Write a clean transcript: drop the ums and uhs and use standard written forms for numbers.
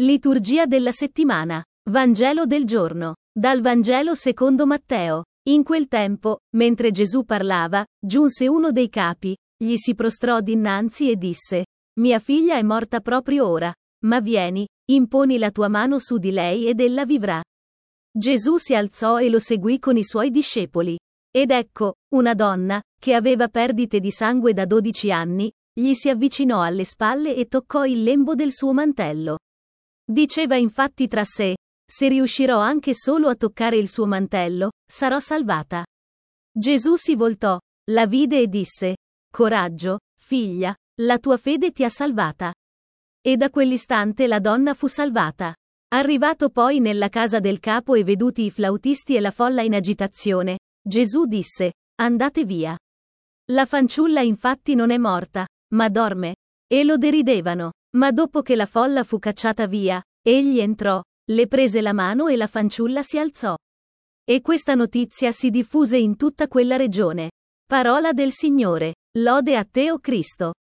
Liturgia della settimana. Vangelo del giorno. Dal Vangelo secondo Matteo. In quel tempo, mentre Gesù parlava, giunse uno dei capi, gli si prostrò dinanzi e disse: Mia figlia è morta proprio ora, ma vieni, imponi la tua mano su di lei ed ella vivrà. Gesù si alzò e lo seguì con i suoi discepoli. Ed ecco, una donna, che aveva perdite di sangue da 12 anni, gli si avvicinò alle spalle e toccò il lembo del suo mantello. Diceva infatti tra sé: se riuscirò anche solo a toccare il suo mantello, sarò salvata. Gesù si voltò, la vide e disse: Coraggio, figlia, la tua fede ti ha salvata. E da quell'istante la donna fu salvata. Arrivato poi nella casa del capo e veduti i flautisti e la folla in agitazione, Gesù disse: Andate via. La fanciulla infatti non è morta, ma dorme. E lo deridevano. Ma dopo che la folla fu cacciata via, egli entrò, le prese la mano e la fanciulla si alzò. E questa notizia si diffuse in tutta quella regione. Parola del Signore. Lode a te, o Cristo.